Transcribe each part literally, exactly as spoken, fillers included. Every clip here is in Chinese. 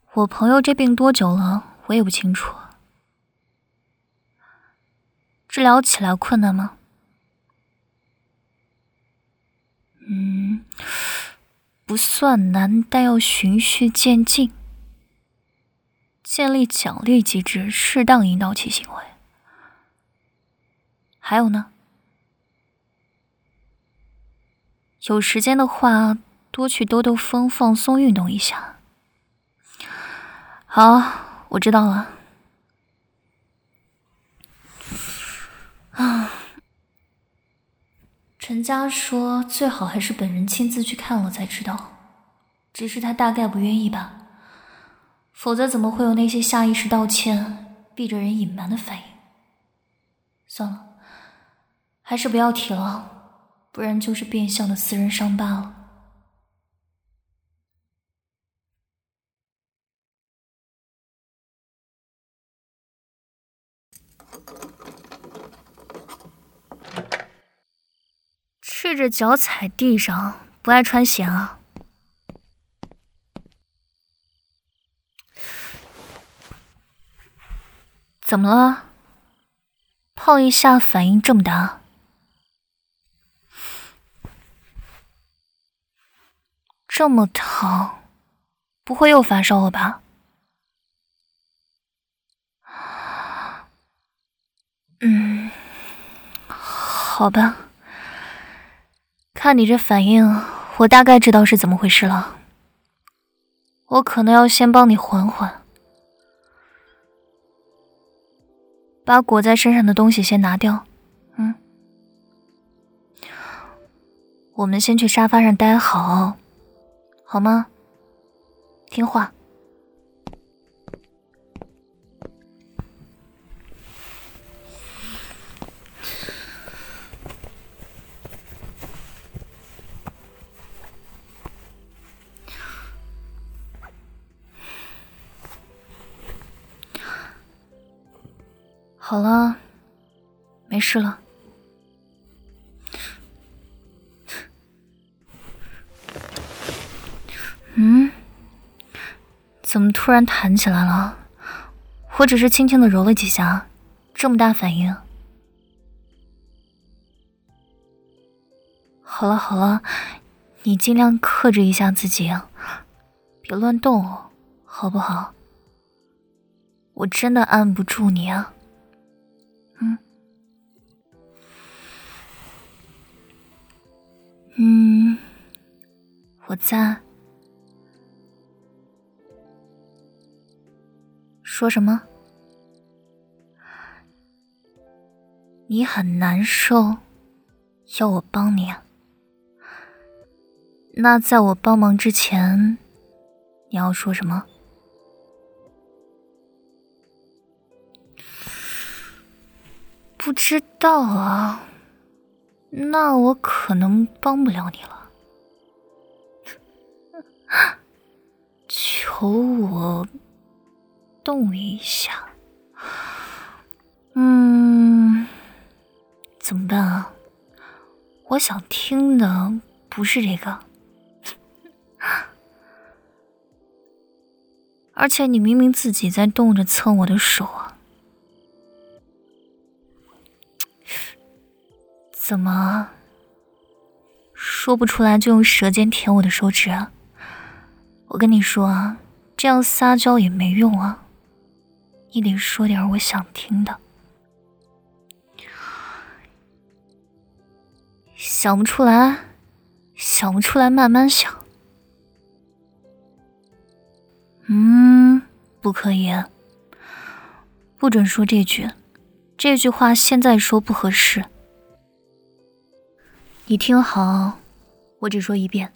我朋友这病多久了，我也不清楚。治疗起来困难吗？嗯，不算难，但要循序渐进，建立奖励机制，适当引导其行为。还有呢？有时间的话，多去兜兜风，放松运动一下。好，我知道了。啊，陈家说最好还是本人亲自去看了才知道，只是他大概不愿意吧，否则怎么会有那些下意识道歉、避着人隐瞒的反应？算了，还是不要提了，不然就是变相的私人伤疤了。赤着脚踩地上，不爱穿鞋啊？怎么了？泡一下反应这么大？这么烫，不会又发烧了吧？嗯，好吧。看你这反应，我大概知道是怎么回事了。我可能要先帮你缓缓，把裹在身上的东西先拿掉。嗯，我们先去沙发上待好，好吗？听话。好了，没事了。嗯，怎么突然弹起来了？我只是轻轻的揉了几下，这么大反应？好了好了，你尽量克制一下自己，别乱动哦，好不好？我真的按不住你啊。嗯，嗯，我在。说什么？你很难受，要我帮你啊？那在我帮忙之前，你要说什么？不知道啊，那我可能帮不了你了。求我动一下。嗯，怎么办啊？我想听的不是这个。而且你明明自己在动着蹭我的手啊。怎么说不出来就用舌尖舔我的手指啊？我跟你说啊，这样撒娇也没用啊，你得说点我想听的。想不出来，想不出来慢慢想。嗯，不可以，不准说这句，这句话现在说不合适。你听好，我只说一遍。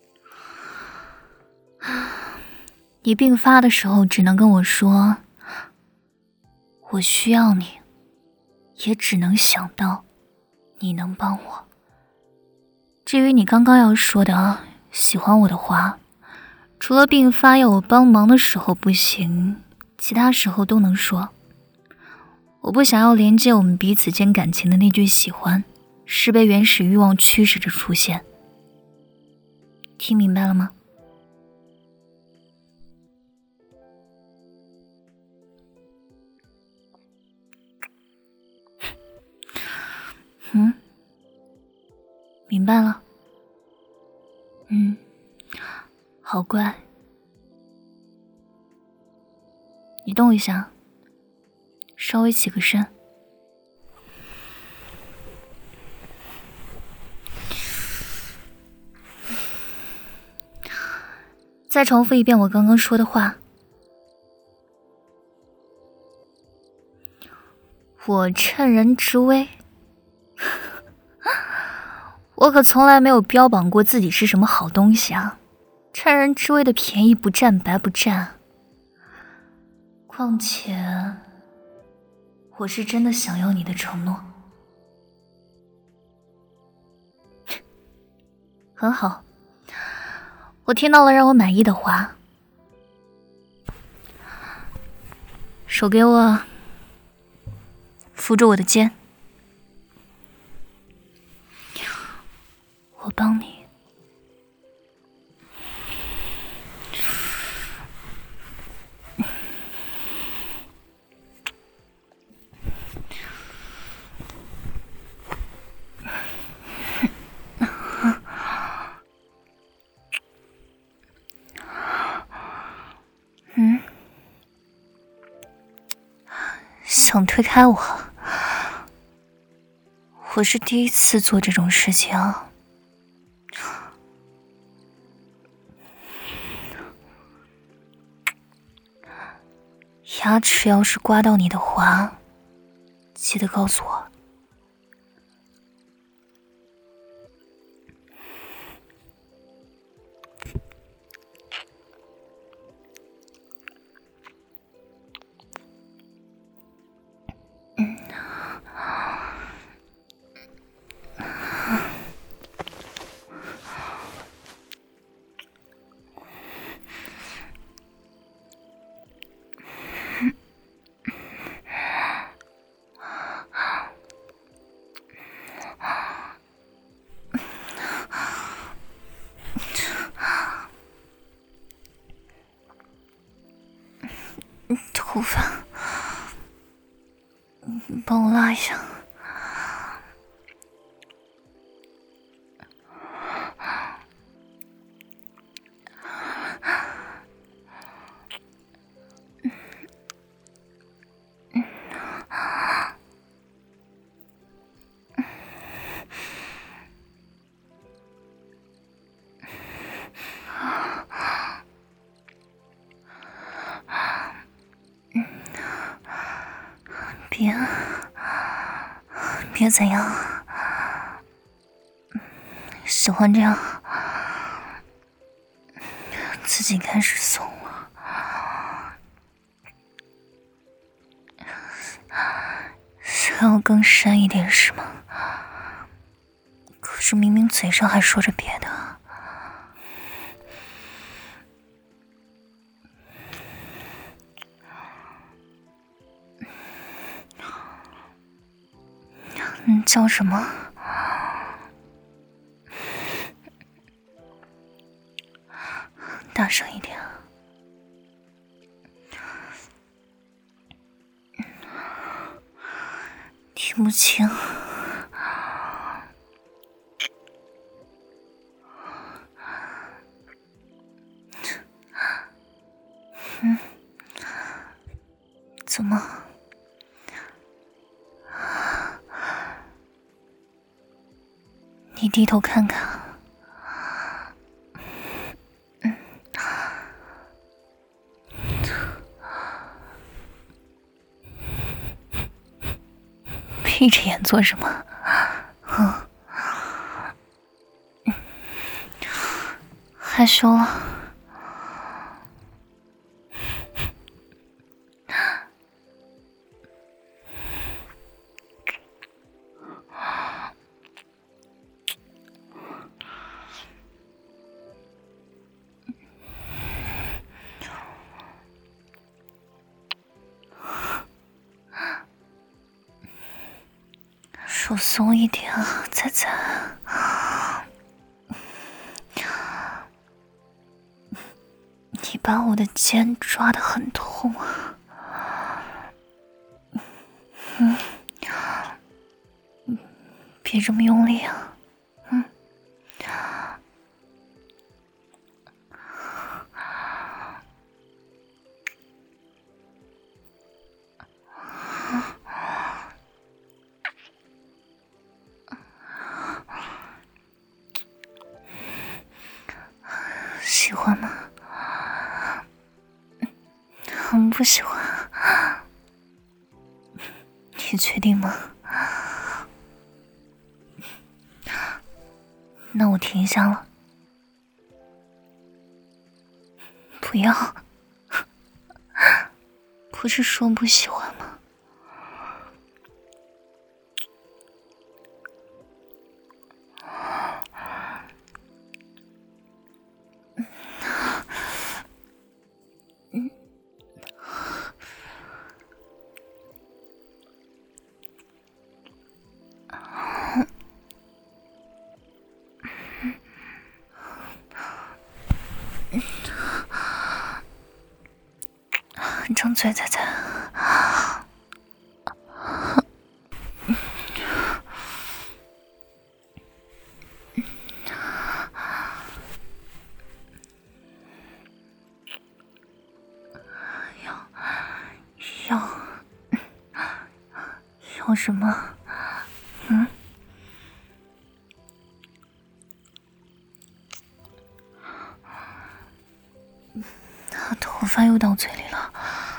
你病发的时候只能跟我说我需要你，也只能想到你能帮我。至于你刚刚要说的喜欢我的话，除了病发要我帮忙的时候不行，其他时候都能说。我不想要连接我们彼此间感情的那句喜欢，是被原始欲望驱使着出现。听明白了吗？ 嗯，明白了。嗯，好乖。你动一下，稍微起个身。再重复一遍我刚刚说的话。我趁人之危。我可从来没有标榜过自己是什么好东西啊，趁人之危的便宜不占白不占。况且，我是真的想要你的承诺。很好，我听到了让我满意的话。手给我，扶住我的肩，我帮你。嗯，想推开我？我是第一次做这种事情啊。牙齿要是刮到你的话，记得告诉我。头发，帮我拉一下。别，别怎样，喜欢这样，自己开始松了。想要更深一点是吗？可是明明嘴上还说着别的。你叫什么？大声一点。听不清。嗯，怎么？你低头看看。嗯，闭着眼做什么？嗯，害羞了。手松一点啊，仔仔。你把我的肩抓得很痛啊。嗯， 别这么用力啊，嗯。喜欢吗？很不喜欢。你确定吗？那我停下了。不要，不是说不喜欢吗？张嘴，仔仔。要要要什么？嗯？头发又到嘴里了。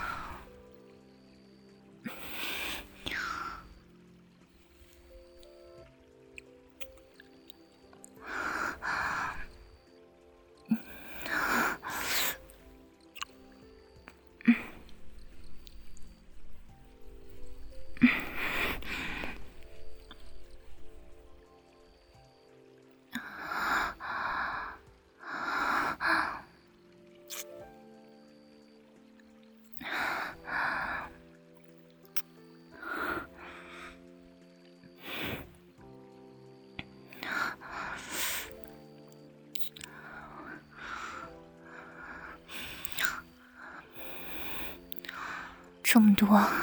这么多啊，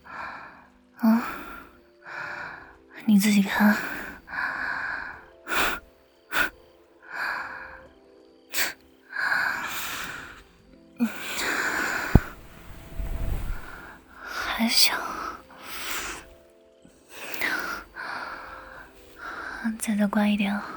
你自己看。还想再再乖一点啊。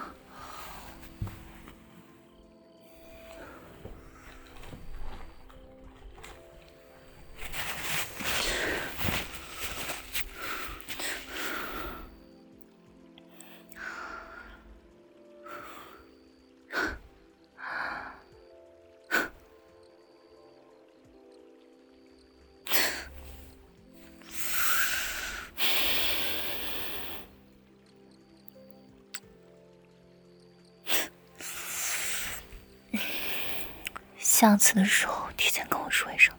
下次的时候提前跟我说一声。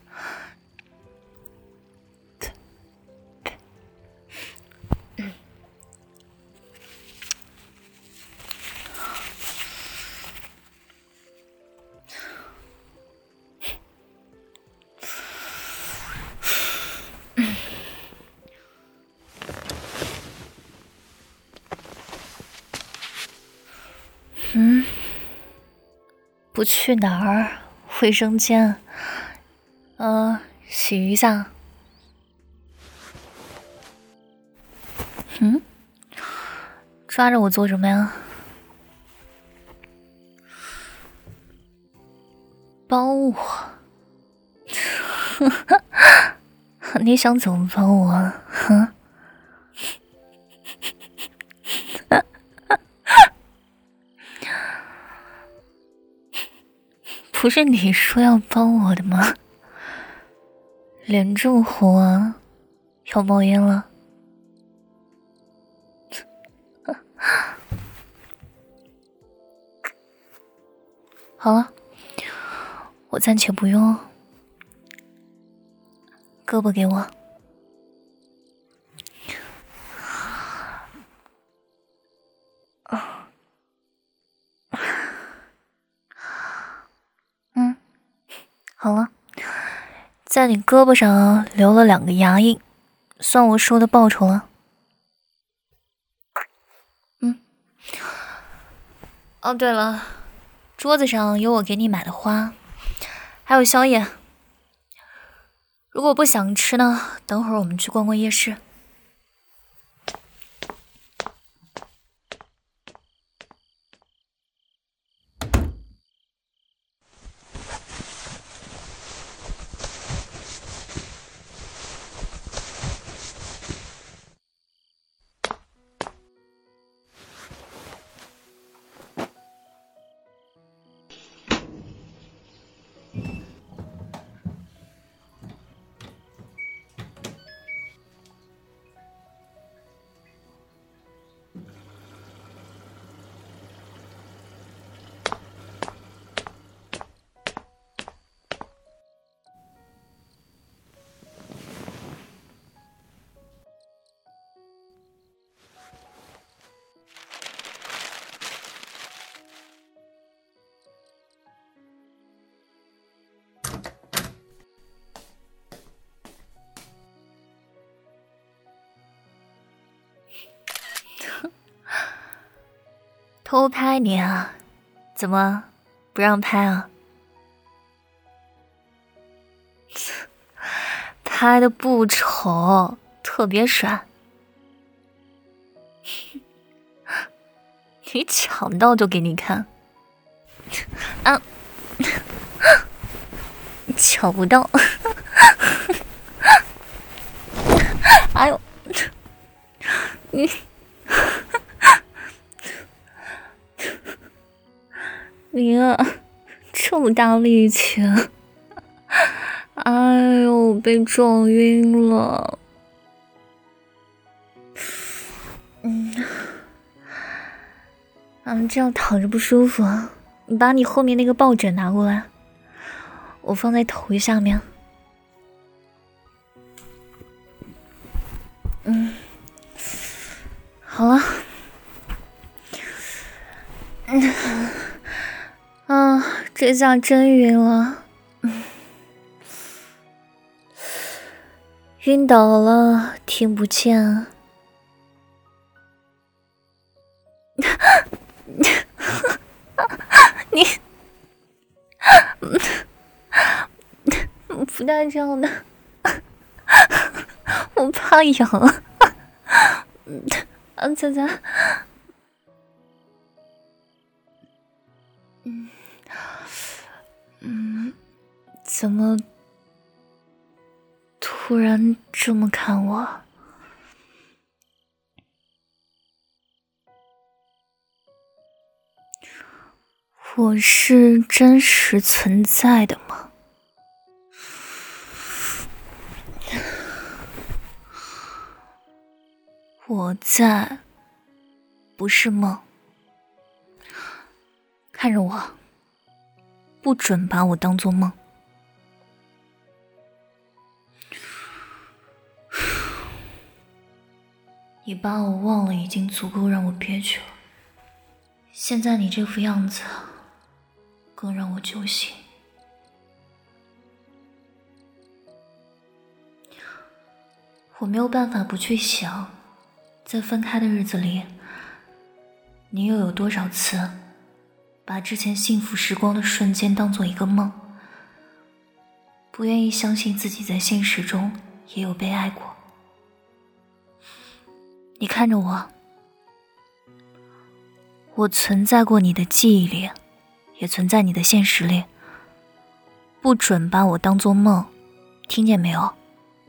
嗯，不去哪儿？卫生间，呃，洗一下。嗯，抓着我做什么呀？帮我？你想怎么帮我？哼？不是你说要帮我的吗？脸这么红啊，要冒烟了？好了，我暂且不用，胳膊给我。嗯，好了，在你胳膊上留了两个牙印，算我收的报酬了。 哦，对了，桌子上有我给你买的花，还有宵夜。如果不想吃呢，等会儿我们去逛逛夜市。偷拍你啊？怎么不让拍啊？拍的不丑，特别帅。你抢到就给你看。啊，抢不到。哎呦，你。你啊，这么大力气，哎呦，被撞晕了。嗯，嗯，这样躺着不舒服，你把你后面那个抱枕拿过来，我放在头下面。嗯，好了。嗯。啊，这下真晕了，嗯，晕倒了，听不见。你，不带这样的，我怕痒。啊，仔仔，嗯。嗯，怎么突然这么看我？我是真实存在的吗？我在，不是梦。看着我。不准把我当作梦。你把我忘了已经足够让我憋屈了，现在你这副样子更让我揪心。我没有办法不去想，在分开的日子里，你又有多少次把之前幸福时光的瞬间当做一个梦，不愿意相信自己在现实中也有被爱过。你看着我，我存在过你的记忆里，也存在你的现实里，不准把我当作梦，听见没有？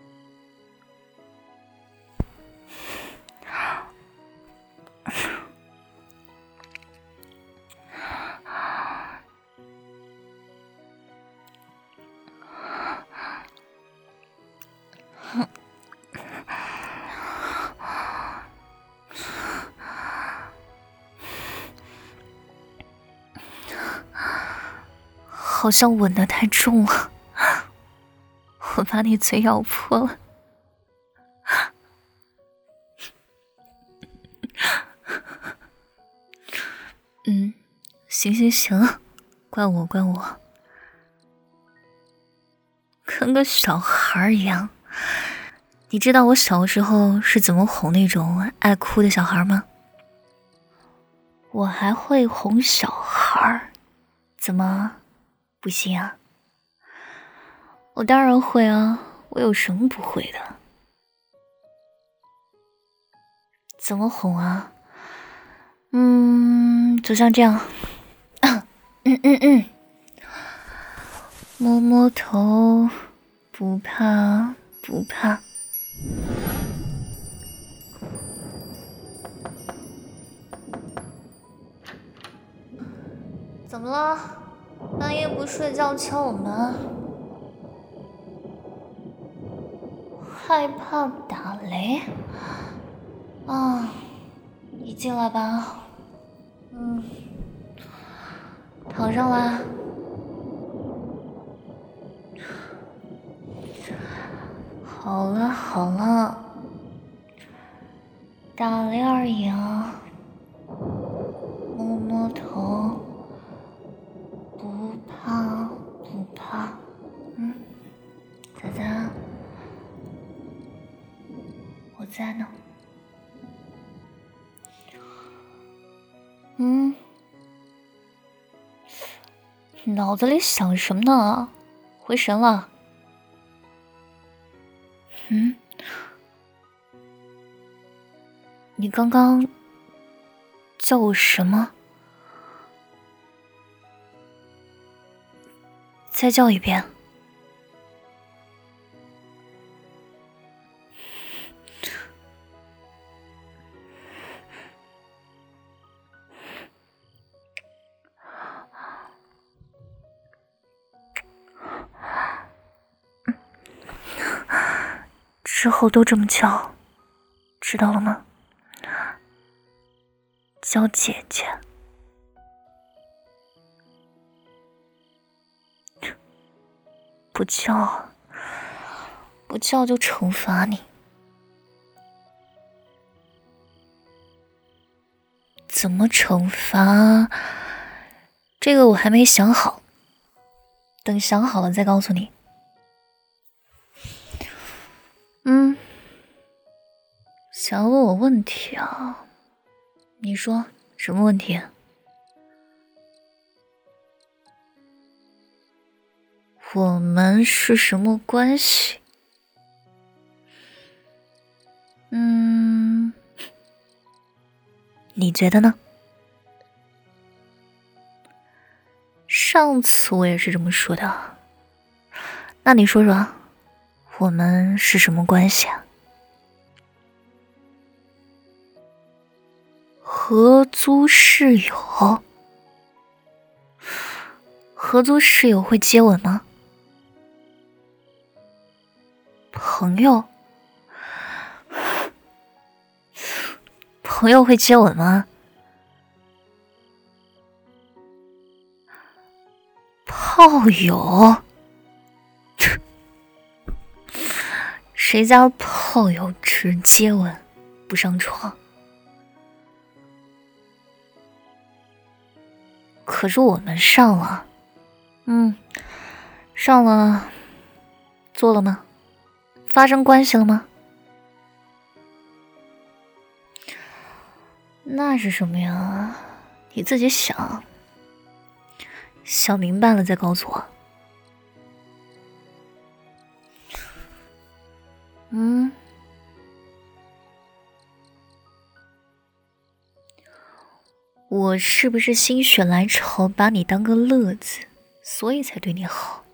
好像吻得太重了，我把你嘴咬破了。嗯，行行行，怪我怪我，跟个小孩一样。你知道我小时候是怎么哄那种爱哭的小孩吗？ 我还会哄小孩儿，怎么不信啊？我当然会啊，我有什么不会的？怎么哄啊？嗯，就像这样，嗯嗯嗯，摸摸头，不怕不怕。怎么了？半夜不睡觉敲我门？害怕打雷？啊，你进来吧。嗯，躺上来。好了好了，打雷而已啊，摸摸头，不怕不怕。嗯，仔仔，我在呢。嗯，脑子里想什么呢？回神了？嗯，你刚刚叫我什么？再叫一遍。之后都这么叫，知道了吗？叫姐姐。不叫，不叫就惩罚你。怎么惩罚？这个我还没想好，等想好了再告诉你。嗯，想要问我问题啊？你说什么问题？我们是什么关系？嗯，你觉得呢？上次我也是这么说的，那你说说，我们是什么关系啊？合租室友？合租室友会接吻吗？朋友？朋友会接吻吗？炮友？谁家炮友只接吻不上床？可是我们上了，嗯，上了，做了吗？发生关系了吗？那是什么呀？你自己想，想明白了再告诉我。嗯，我是不是心血来潮把你当个乐子，所以才对你好？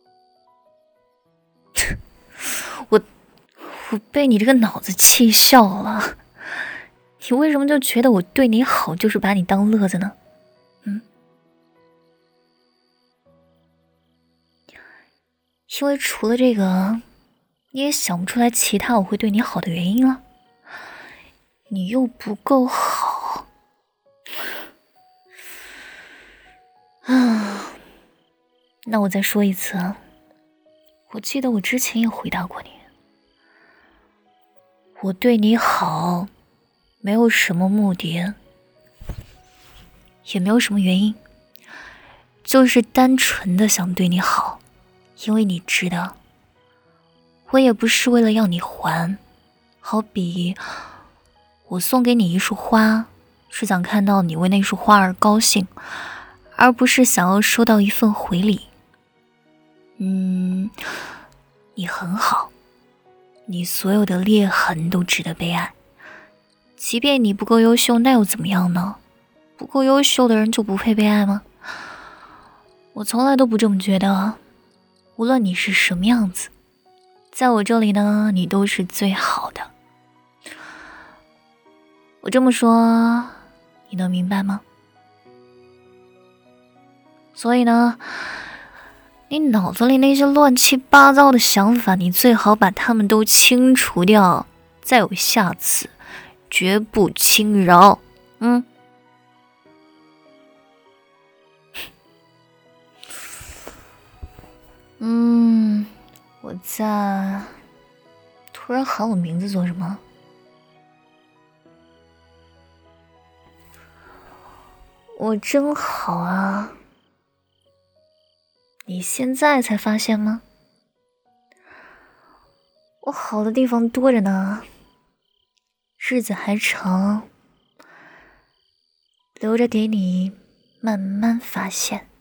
我我被你这个脑子气笑了。你为什么就觉得我对你好就是把你当乐子呢？嗯，因为除了这个，你也想不出来其他我会对你好的原因了。你又不够好啊！那我再说一次啊，我记得我之前也回答过你，我对你好没有什么目的，也没有什么原因，就是单纯的想对你好，因为你知道，我也不是为了要你还，好比我送给你一束花， 是想看到你为那束花而高兴，而不是想要收到一份回礼。嗯，你很好，你所有的裂痕都值得被爱。即便你不够优秀，那又怎么样呢？不够优秀的人就不配被爱吗？我从来都不这么觉得。无论你是什么样子，在我这里呢，你都是最好的。我这么说，你能明白吗？所以呢，你脑子里那些乱七八糟的想法，你最好把它们都清除掉，再有下次，绝不轻饶。嗯。嗯，我在突然喊我名字做什么？我真好啊，你现在才发现吗？我好的地方多着呢，日子还长，留着给你慢慢发现。